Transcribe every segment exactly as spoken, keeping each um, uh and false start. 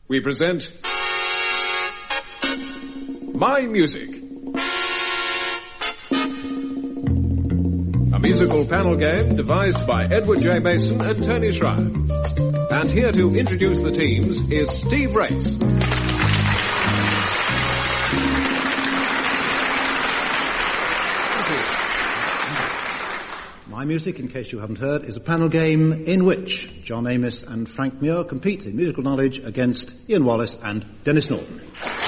we present My Music. A musical panel game devised by Edward J. Mason and Tony Schreier. And here to introduce the teams is Steve Race. My Music, in case you haven't heard, is a panel game in which John Amos and Frank Muir compete in musical knowledge against Ian Wallace and Dennis Norton.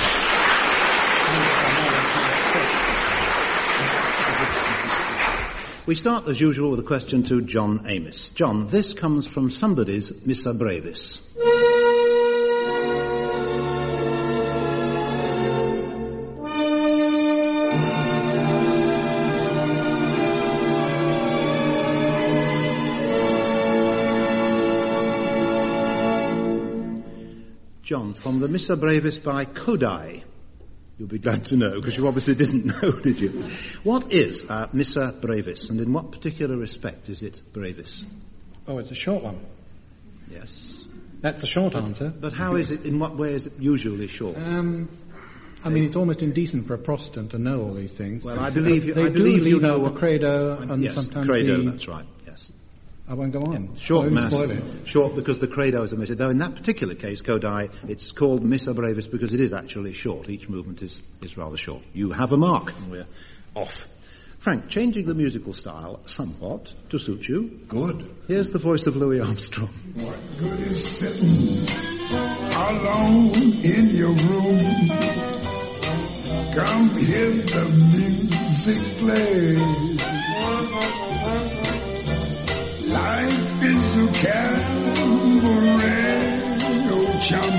We start, as usual, with a question to John Amos. John, this comes from somebody's Missa Brevis. John, from the Missa Brevis by Kodai. You'll be glad to know, because you obviously didn't know, did you? What is uh, Missa Brevis, and in what particular respect is it Brevis? Oh, it's a short one. Yes. That's the short but, answer. But how is it, in what way is it usually short? Um, I mean, it's almost indecent for a Protestant to know all these things. Well, I believe you, they I do believe you leave know out the credo and yes, sometimes credo, the... that's right, yes. I won't go on. Yeah, short mass. Spoil it. Short because the credo is omitted. Though in that particular case, Kodai, it's called Missa Brevis because it is actually short. Each movement is, is rather short. You have a mark, and we're off. Frank, changing the musical style somewhat to suit you. Good. Here's the voice of Louis Armstrong. What good is sitting alone in your room? Come hear the music play. Life is a cabaret, oh chum.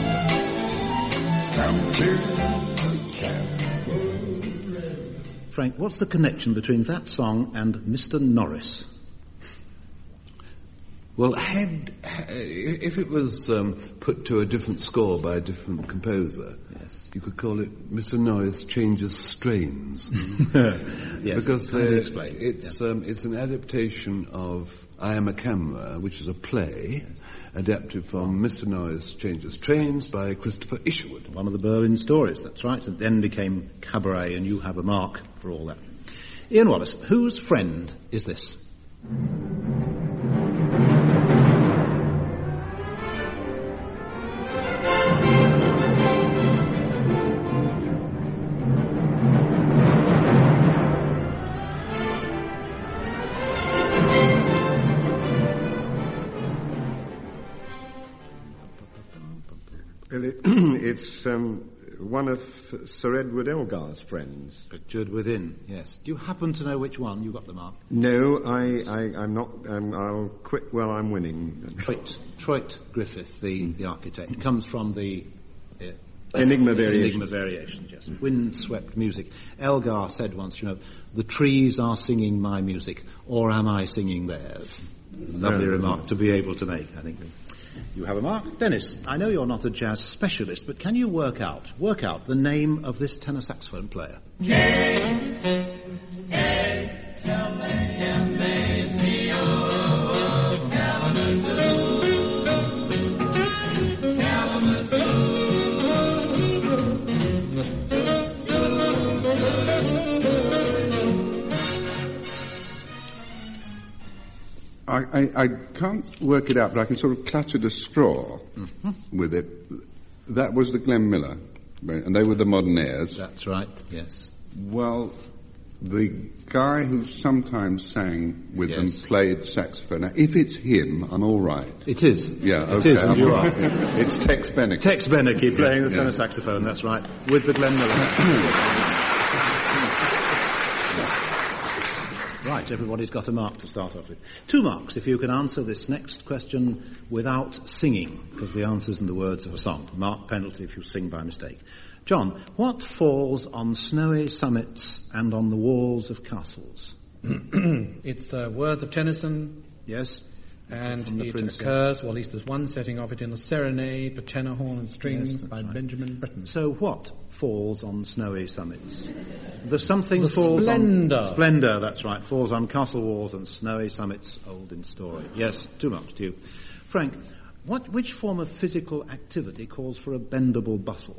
Come to the cabaret. Frank, what's the connection between that song and Mister Norris? Well, had, if it was um, put to a different score by a different composer, yes, you could call it Mister Norris Changes Strains. Yes, because explain. it's yeah. um, it's an adaptation of I Am a Camera, which is a play yes. adapted from Mister Norris Changes Strains by Christopher Isherwood. One of the Berlin stories, that's right. It then became Cabaret, and you have a mark for all that. Ian Wallace, whose friend is this? Well, it, it's um, one of Sir Edward Elgar's friends. Pictured within, yes. Do you happen to know which one? You got the mark. No, I, I, I'm not. Um, I'll quit while I'm winning. Troit, Troit Griffith, the, the architect, comes from the uh, Enigma Variations. Enigma Variations, yes. Wind-swept music. Elgar said once, you know, the trees are singing my music, or am I singing theirs? Lovely no, remark no. to be able to make, I think. You have a mark. Dennis, I know you're not a jazz specialist, but can you work out, work out the name of this tenor saxophone player? K A L A M A C O Kalamazoo. Kalamazoo. I, I, I can't work it out, but I can sort of clutch at a straw mm-hmm. with it. That was the Glenn Miller, and they were the Modernaires. That's right, yes. Well, the guy who sometimes sang with yes. them played saxophone. Now, if it's him, I'm all right. It is. Yeah, it okay. is, and you're right. It's Tex Beneke. Tex Beneke playing the yeah. tenor saxophone, that's right, with the Glenn Miller. Right, everybody's got a mark to start off with. Two marks if you can answer this next question without singing, because the answer's in the words of a song. Mark penalty if you sing by mistake. John, what falls on snowy summits and on the walls of castles? It's uh, words of Tennyson. Yes. And it princess. occurs, well, at least there's one setting of it in the Serenade for tenor, horn and strings yes, by right. Benjamin Britten. So what falls on snowy summits? The something the falls splendor. on... Splendour, that's right. Falls on castle walls and snowy summits, old in story. Yes, two marks to you. Frank, What, which form of physical activity calls for a bendable bustle?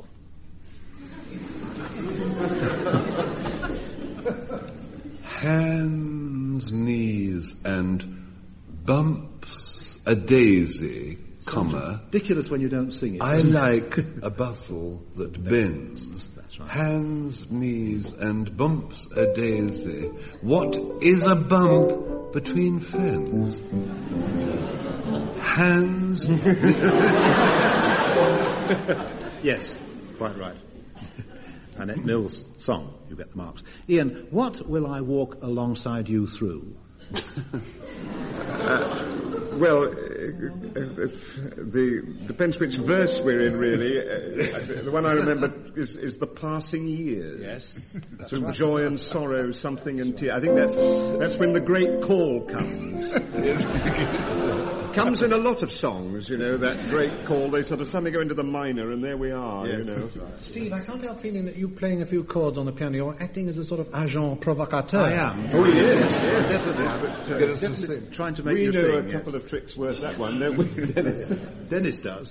Hands, knees, and bumps a daisy, comma. Ridiculous when you don't sing it. I like a bustle that bends. That's right. Hands, knees, and bumps a daisy. What is a bump between friends? Hands. Yes, quite right. Annette Mills' song, you get the marks. Ian, what will I walk alongside you through? uh, well, uh, if the depends which verse we're in, really. Uh, the one I remember is, is the passing years. Yes. Through right. Joy and sorrow, something and tear. I think that's that's when the great call comes. Comes in a lot of songs, you know, that great call. They sort of suddenly go into the minor, and there we are, yes, you know. Right. Steve, I can't help feeling that you playing a few chords on the piano, you're acting as a sort of agent provocateur. I am. Oh, yes, yes, definitely. But, uh, definitely trying to make we you know sing, a yes. couple of tricks worth that one, don't we, Dennis? Dennis does.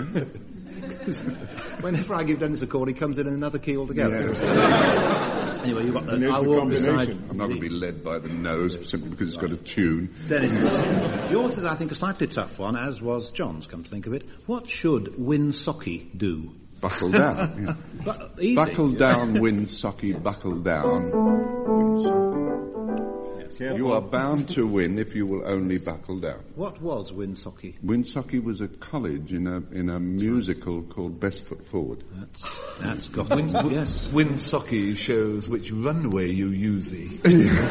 Whenever I give Dennis a chord, he comes in another key altogether. Yeah. Anyway, you've got the, I'll walk beside. I'm not going to be led by the nose simply because it's got a tune. Dennis, this, yours is, I think, a slightly tough one, as was John's, come to think of it. What should Winsocki do? Buckle down. Yeah. But easy. Buckle down, Winsocki, buckle down. Winsocki. Yes. You are bound to win if you will only buckle down. What was Winsocki? Winsocki was a college in a in a musical called Best Foot Forward. That's, that's got Win, w- yes. Winsocki shows which runway you using.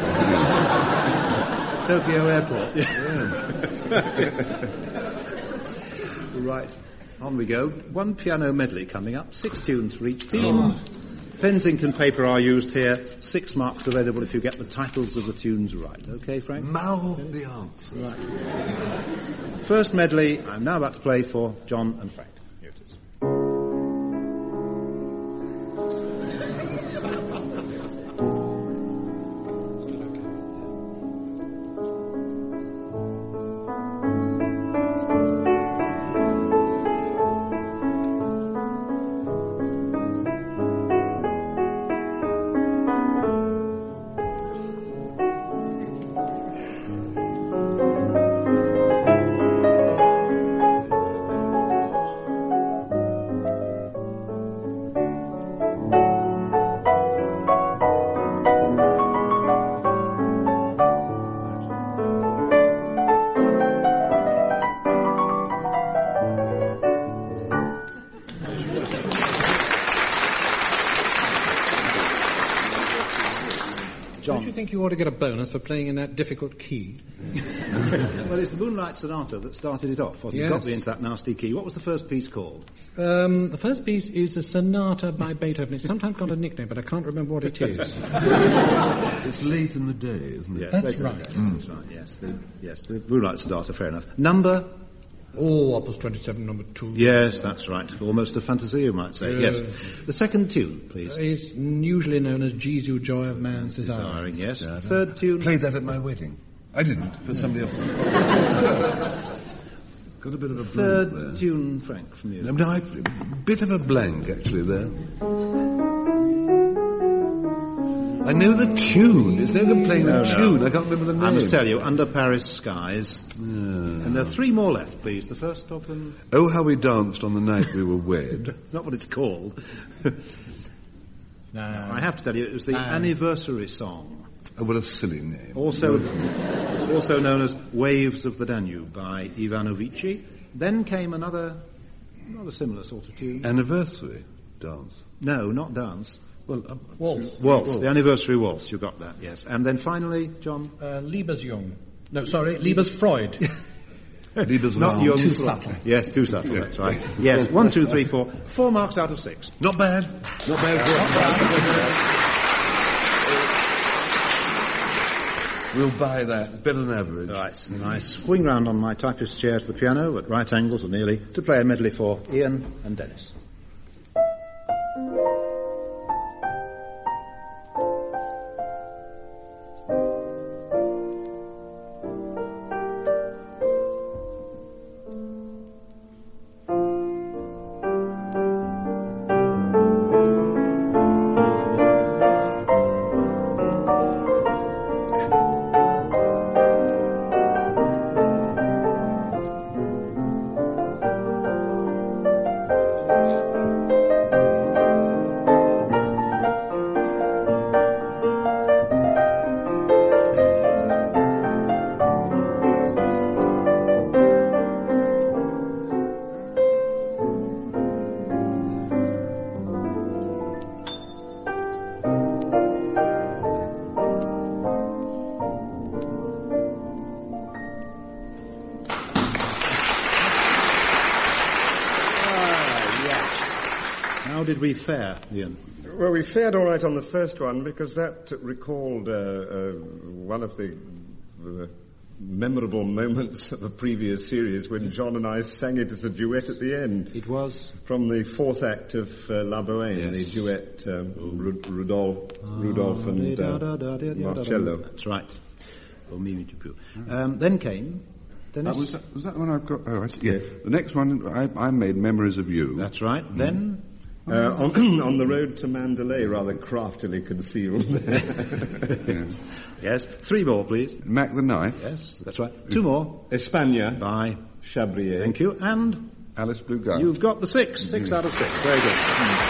Tokyo Airport. Yeah. Right. On we go. One piano medley coming up. Six tunes for each team. Oh. Pens, ink and paper are used here. Six marks available if you get the titles of the tunes right. Okay, Frank? Mouth the answer. Right. First medley I'm now about to play for John and Frank. Here it is. Don't you think you ought to get a bonus for playing in that difficult key? Well, it's the Moonlight Sonata that started it off, wasn't it? Yes. Got me into that nasty key. What was the first piece called? Um, the first piece is a sonata by Beethoven. It's sometimes got a nickname, but I can't remember what it is. It's late in the day, isn't it? Yes, That's later in right. the day. Mm. That's right, yes. The, yes, the Moonlight Sonata, fair enough. Number? Oh, Opus twenty-seven, number two. Yes, that's right. Almost a fantasy, you might say. Yes. Yes. The second tune, please. It's usually known as Jesu, Joy of Man's Desire. Desiring, yes. The third tune. Played that at my wedding. I didn't, but somebody else. Got a bit of a blank Third there. tune, Frank, from you. No, no, I, bit of a blank actually there. I know the tune. It's no good playing the No, no. tune. I can't remember the name. I must tell you, Under Paris Skies. Yeah. And there are three more left, please. The first of them, Oh, how we danced on the night we were wed. not what it's called. No. I have to tell you, it was the Um. anniversary song. Oh, what a silly name. Also, also known as Waves of the Danube by Ivano Vici. Then came another, rather similar sort of tune. Anniversary dance. No, not dance. Well, um, Waltz. Waltz, the anniversary waltz, you got that, yes. And then finally, John. Uh, Liebesjung. No, sorry, Liebesfreud. Liebes Not Raum. young. Too Fro- subtle. Yes, too subtle, that's right. Yes, one, two, three, four. Four marks out of six. Not bad. Not bad. We'll buy that. Better than average. Right, and I swing round on my typist chair to the piano at right angles or nearly to play a medley for Ian and Dennis. How did we fare, Ian? Well, we fared all right on the first one because that recalled uh, uh, one of the, the memorable moments of a previous series when John and I sang it as a duet at the end. It was? From the fourth act of uh, La Bohème, Yes. the duet um, Ru- Rudolph, Rudolph and uh, Marcello. That's right. Oh, Mimi Dupuis. Um, then came... Dennis. Uh, was, that, was that the one I've got? Oh, I see. Yeah. The next one, I, I made Memories of You. That's right. Mm. Then... Uh, on, on the road to Mandalay, rather craftily concealed there. yes. yes. Three more, please. Mac the Knife. Yes, that's right. Two more. España. By Chabrier. Thank you. And... Alice Blue Guy. You've got the six. Six mm. out of six. Very good.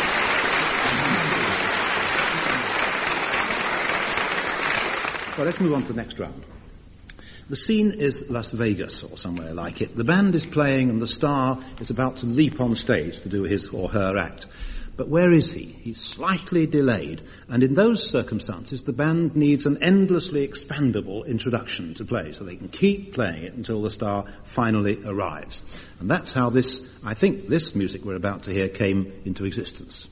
Mm. Well, let's move on to the next round. The scene is Las Vegas or somewhere like it. The band is playing and the star is about to leap on stage to do his or her act. But where is he? He's slightly delayed. And in those circumstances, the band needs an endlessly expandable introduction to play so they can keep playing it until the star finally arrives. And that's how this, I think this music we're about to hear came into existence.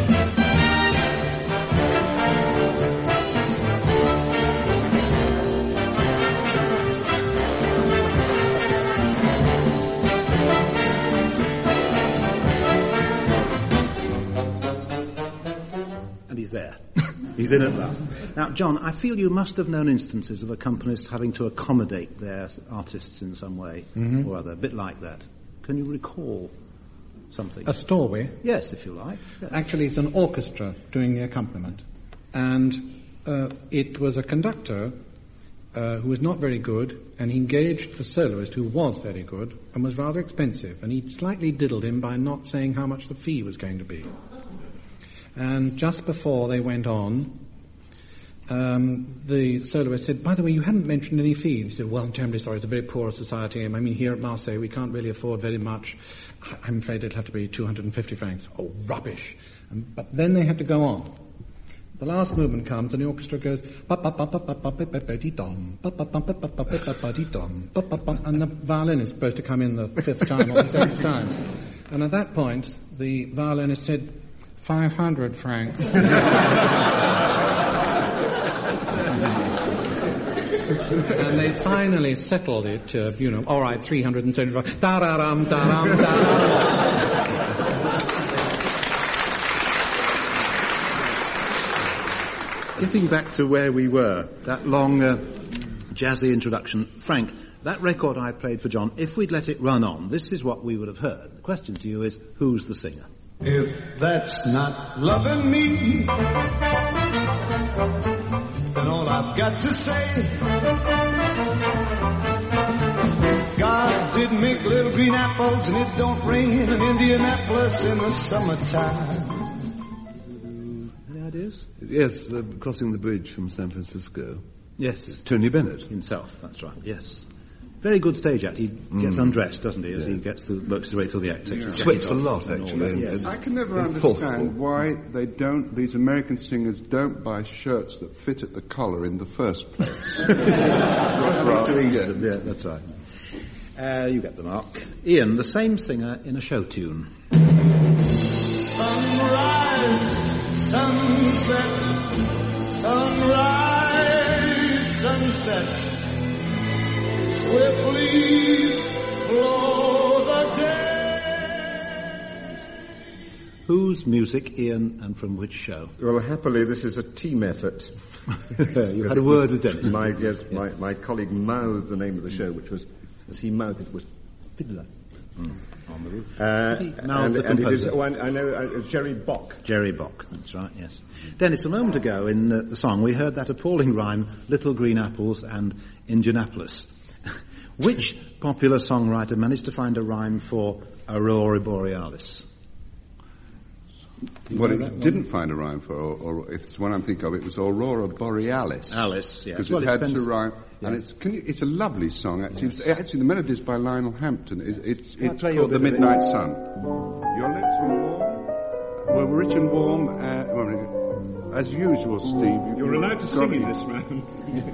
There. He's in at last. Now, John, I feel you must have known instances of accompanists having to accommodate their artists in some way mm-hmm. or other, a bit like that. Can you recall something? A story? Yes, if you like. Yeah. Actually, it's an orchestra doing the accompaniment. And uh, it was a conductor uh, who was not very good, and he engaged a soloist who was very good and was rather expensive, and he slightly diddled him by not saying how much the fee was going to be. And just before they went on, um, the soloist said, by the way, you haven't mentioned any fees. He said, well, I'm terribly sorry, it's a very poor society. I mean, here at Marseille, we can't really afford very much. I'm afraid it'll have to be two hundred fifty francs. Oh, rubbish. And, but then they had to go on. The last movement comes and the orchestra goes, and the violin is supposed to come in the fifth time or the seventh time. And at that point, the violinist said, five hundred francs. And they finally settled it to, you know, all right, three hundred seventy-five. Da-da-dum, da-dum, da-dum. Getting back to where we were, that long, uh, jazzy introduction. Frank, that record I played for John, if we'd let it run on, this is what we would have heard. The question to you is, who's the singer? If that's not loving me, then all I've got to say, God did make little green apples and it don't rain in Indianapolis in the summertime. Any ideas? Yes, uh, crossing the bridge from San Francisco. Yes. Tony Bennett. Himself, that's right, yes. Very good stage act. He gets mm. undressed, doesn't he, as yeah. he gets the, works his way through the act. Yeah. Sweats a lot, actually. Yes. I can never understand why they don't, these American singers don't buy shirts that fit at the collar in the first place. Right, to ease them, yeah, that's right. Uh, you get the mark. Ian, the same singer in a show tune. Sunrise, sunset, sunrise, sunset. Swiftly blow the day. Whose music, Ian, and from which show? Well, happily, this is a team effort. You had a word with Dennis. My, yes, yeah. my, my colleague mouthed the name of the show, which was, as he mouthed it, was Fiddler. Mm. On the roof. Uh, and, and it is, oh, I, I know, uh, Jerry Bock. Jerry Bock, that's right, yes. Dennis, a moment ago in uh, the song, we heard that appalling rhyme, Little Green Apples and Indianapolis. Which popular songwriter managed to find a rhyme for Aurora Borealis? Well, it didn't find a rhyme for, or, or if it's one I'm thinking of, it was Aurora Borealis. Alice, yes. Because well, it, it had to rhyme, yeah. And it's can you, it's a lovely song. Actually, yes. it's, actually the melody is by Lionel Hampton. It's, it's, it's called The Midnight Sun. Your lips were warm, were rich and warm. Uh, well, as usual, Steve. You, You're allowed to sing in this round.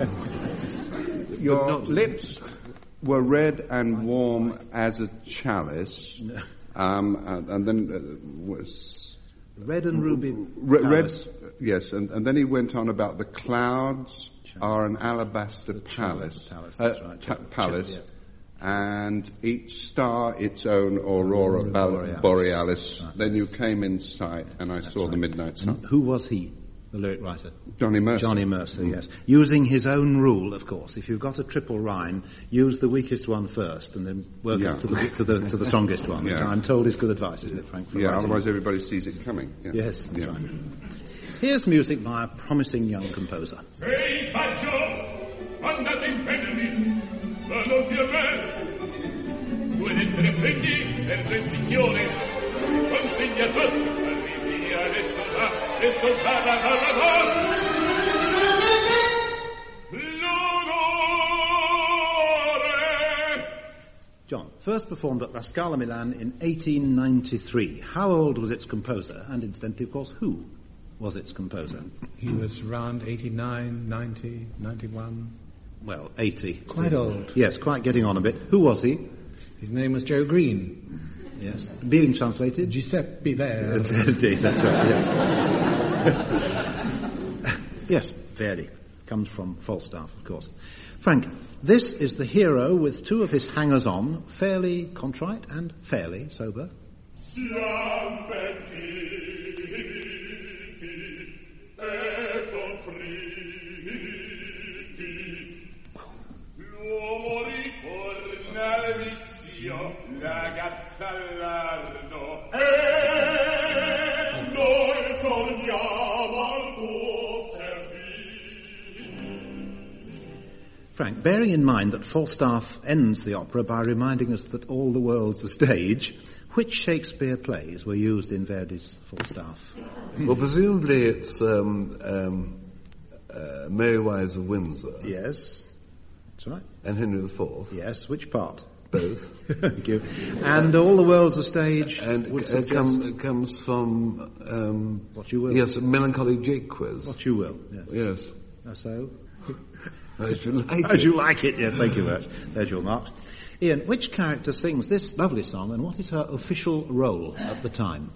Your lips were red and warm as a chalice, um, and, and then uh, was Red and Ruby Red, Palace. yes, and, and then he went on about the clouds are an alabaster palace, palace, uh, that's right. pa- Ch- palace, yes. and each star its own aurora bal- Borealis. borealis. Right. Then you came in sight, and I saw right. the midnight sun. And who was he, the lyric writer? Johnny Mercer. Johnny Mercer, yes. Using his own rule, of course. If you've got a triple rhyme, use the weakest one first, and then work Yeah. up to the, to the to the strongest one, which Yeah. I'm told is good advice, isn't it, Frank? for Yeah, writing? otherwise everybody sees it coming. Yeah. Yes, that's Yeah. right. Here's music by a promising young composer. Ehi, Baggio, andate in pennami, la doppia me. Due lettere prendi per tre signore, consegna tosto, arrivi a restare, restare la la L'onore. John, first performed at La Scala Milan in eighteen ninety-three. How old was its composer? And incidentally, of course, who was its composer? He was around eighty-nine, ninety, ninety-one. Well, eighty. Quite old. Yes, quite getting on a bit. Who was he? His name was Joe Green. Yes. Being translated? Giuseppe Verdi. Indeed, that's right, yes. Yes, Verdi. Comes from Falstaff, of course. Frank, this is the hero with two of his hangers-on, fairly contrite and fairly sober. Siam pentiti e contriti, l'uomo ritorna al vizio, la gatta all'ardo, e noi torniamo al tuo servizio. Frank, bearing in mind that Falstaff ends the opera by reminding us that all the world's a stage, which Shakespeare plays were used in Verdi's Falstaff? Well, presumably it's um, um, uh, Merry Wives of Windsor. Yes, that's right. And Henry the Fourth. Yes, which part? Both. Thank you. And all the world's a stage And would it suggest come, it comes from... Um, what you will. Yes, Melancholy Jake Quiz. What you will, yes. Yes. Uh, So? As you like As it. you like it, yes, thank you very much. There's your marks. Ian, which character sings this lovely song and what is her official role at the time?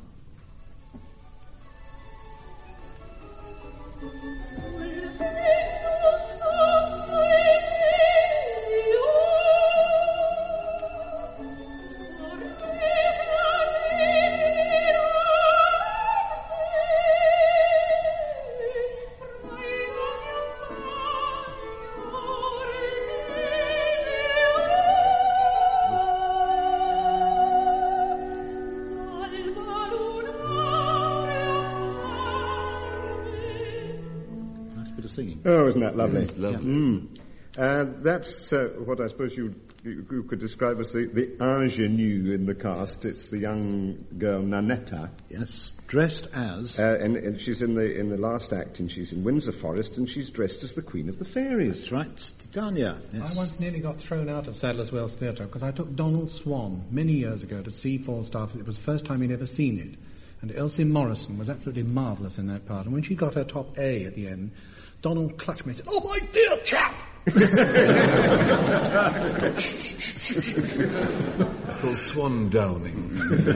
Nice bit of singing. Oh, isn't that lovely? Lovely. Mm. Uh, that's uh, what I suppose you, you, you could describe as the, the ingenue in the cast. It's the young girl Nanetta, Yes, dressed as... uh, and, and she's in the in the last act, and she's in Windsor Forest, and she's dressed as the Queen of the Fairies. That's right, Titania. Yes. I once nearly got thrown out of Sadler's Wells Theatre because I took Donald Swan many years ago to see Falstaff. It was the first time he'd ever seen it. And Elsie Morrison was absolutely marvellous in that part. And when she got her top A at the end, Donald clutched me and said, "Oh, my dear chap!" It's called Swan Downing.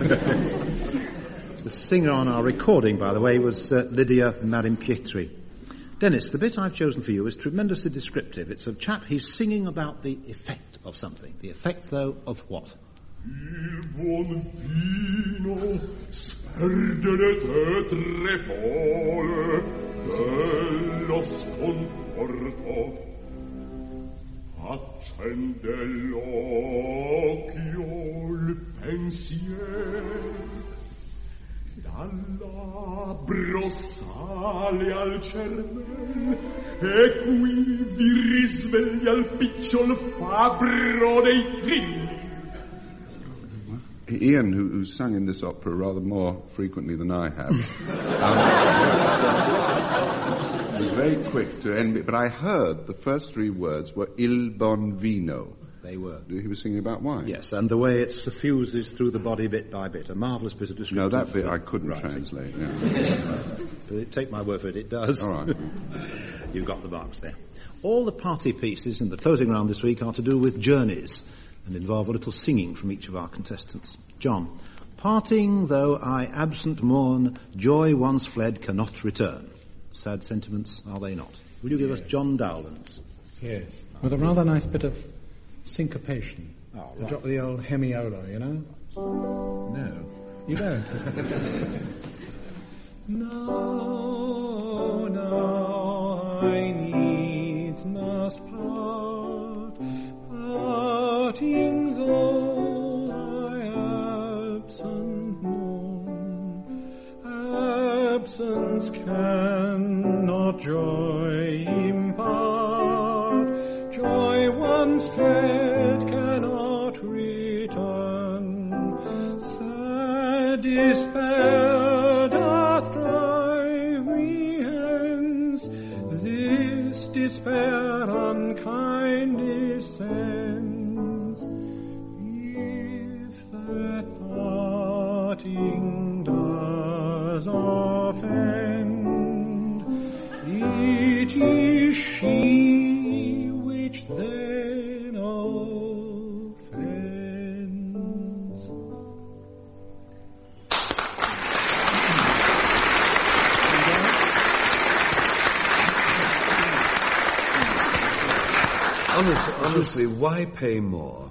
The singer on our recording, by the way, was uh, Lydia Marimpietri. Dennis, the bit I've chosen for you is tremendously descriptive. It's a chap, he's singing about the effect of something. The effect, though, of what? Il buon vino sperdere te trepole dello sconforto accende l'occhio il pensier dal labbro sale al cervel e qui vi risveglia il picciol fabbro dei trilli. Ian, who, who sung in this opera rather more frequently than I have, um, was very quick to end it. But I heard the first three words were Il bon vino. They were. He was singing about wine. Yes, and the way it suffuses through the body bit by bit. A marvellous bit of description. No, that bit I couldn't writing. translate. Yeah. But take my word for it, it does. All right. You've got the marks there. All the party pieces in the closing round this week are to do with journeys and involve a little singing from each of our contestants. John, Parting though I absent mourn, joy once fled cannot return. Sad sentiments, are they not? Will you give us John Dowland's? Yes. With a rather nice bit of syncopation. Oh, The right. drop of the old hemiola, you know? No. You don't? No, no, I needs must part, parting though I absent mourn. Absence cannot joy impart, joy once fled cannot return. Sad despair doth drive me hence, this despair unkindly sends. If that parting does offend, it is she which then offends. Honestly, honestly, why pay more?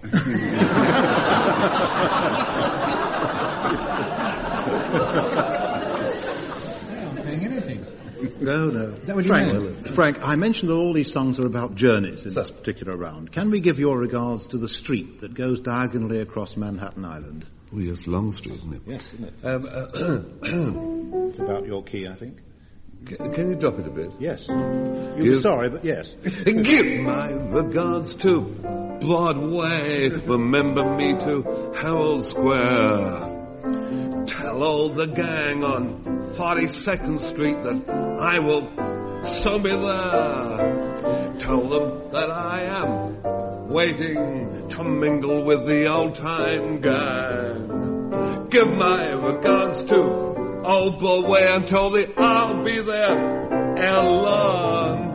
They aren't paying anything. No, no. that what you Frank, meant? Frank, I mentioned that all these songs are about journeys in this particular round. Can we give your regards to the street that goes diagonally across Manhattan Island? Oh, yes, Long Street, isn't it? Yes, isn't it? Um, uh, It's about your key, I think. c- can you drop it a bit? Yes. You'll be Give- sorry, but yes. Give my regards to Broadway. Remember me to Herald Square. Tell all the gang on forty-second Street that I will so be there. Tell them that I am waiting to mingle with the old-time gang. Give my regards to old Broadway and tell the I'll be there ere long.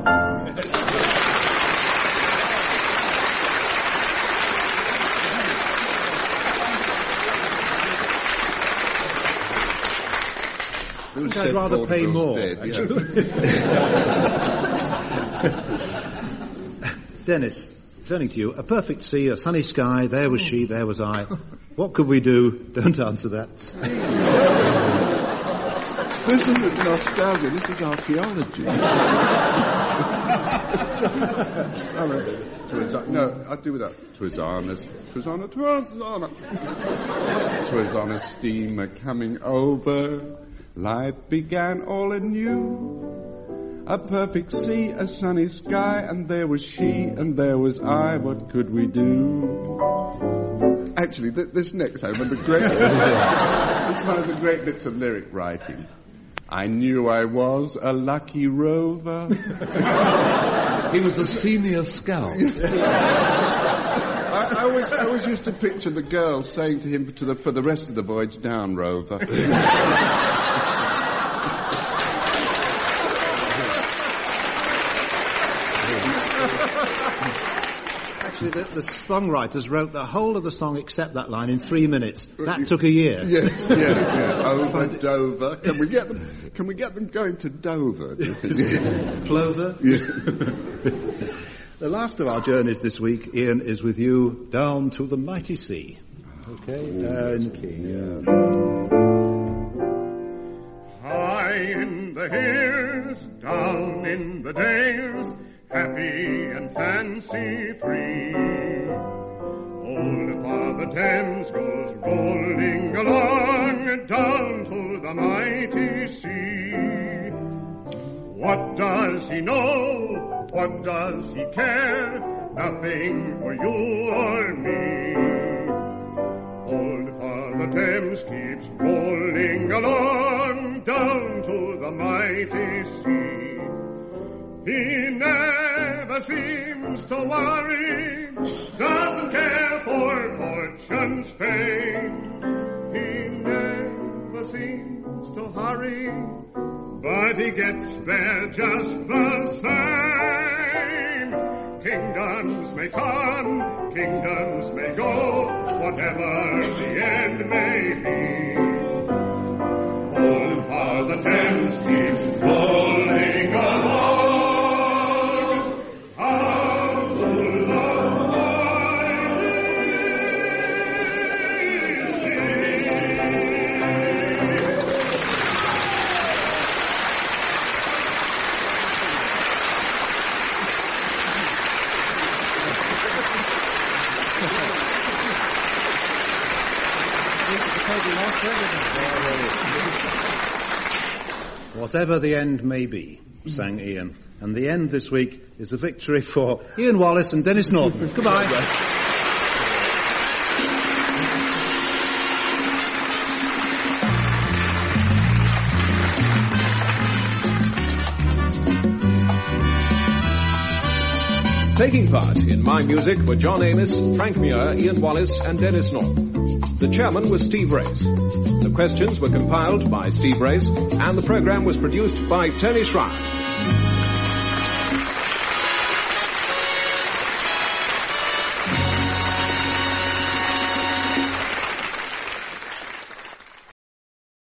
Who I'd said rather pay Vaudeville's more, dead? Yeah. Dennis, turning to you, a perfect sea, a sunny sky, there was she, there was I. What could we do? Don't answer that. This isn't nostalgia, this is archaeology. I mean, twas, no, I'd do without. Twas on a, twas on a, twas on a, twas on a steamer coming over. Life began all anew. A perfect sea, a sunny sky, and there was she, and there was I. What could we do? Actually, th- this next time, one of the great, it's one of the great bits of lyric writing. I knew I was a lucky rover. He was a senior scout. I, I always, I always used to picture the girl saying to him to the, for the rest of the voyage, down, Rover. Actually, the, the songwriters wrote the whole of the song except that line in three minutes. That took a year. Yes, yeah, yeah. Over Dover. Can we get them? Can we get them going to Dover? Do you think? Clover. Yeah. The last of our journeys this week, Ian, is with you down to the mighty sea. Okay, and key. High in the hills, down in the dales, happy and fancy free. Old Father Thames goes rolling along down to the mighty sea. What does he know? What does he care? Nothing for you or me. Old Father Thames keeps rolling along down to the mighty sea. He never seems to worry, doesn't care for fortune's fame. He never seems to hurry, but he gets there just the same. Kingdoms may come, kingdoms may go, whatever the end may be. All while the Thames keeps rolling along, how full of wine is she. Whatever the end may be, sang Ian. And the end this week is a victory for Ian Wallace and Dennis Norton. Goodbye. Taking part in My Music were John Amos, Frank Muir, Ian Wallace and Dennis Norton. The chairman was Steve Race. The questions were compiled by Steve Race, and the program was produced by Tony Schreier.